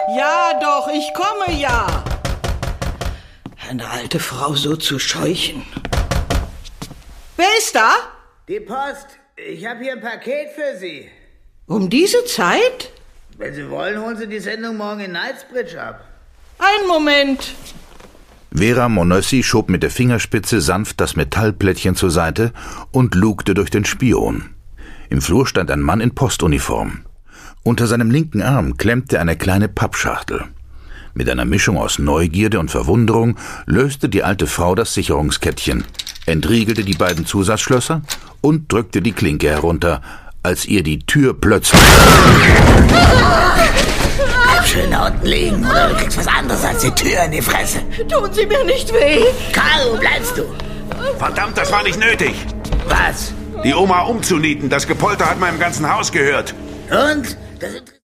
Ja doch, ich komme ja. Eine alte Frau so zu scheuchen. Wer ist da? Die Post. Ich habe hier ein Paket für Sie. Um diese Zeit? Wenn Sie wollen, holen Sie die Sendung morgen in Knightsbridge ab. Einen Moment. Vera Monossi schob mit der Fingerspitze sanft das Metallplättchen zur Seite und lugte durch den Spion. Im Flur stand ein Mann in Postuniform. Unter seinem linken Arm klemmte eine kleine Pappschachtel. Mit einer Mischung aus Neugierde und Verwunderung löste die alte Frau das Sicherungskettchen, entriegelte die beiden Zusatzschlösser und drückte die Klinke herunter, als ihr die Tür plötzlich... Bleib schön da unten liegen, oder du kriegst was anderes als die Tür in die Fresse. Tun Sie mir nicht weh. Karl, wo bleibst du? Verdammt, das war nicht nötig. Was? Die Oma umzunieten, das Gepolter hat meinem ganzen Haus gehört. Und? Das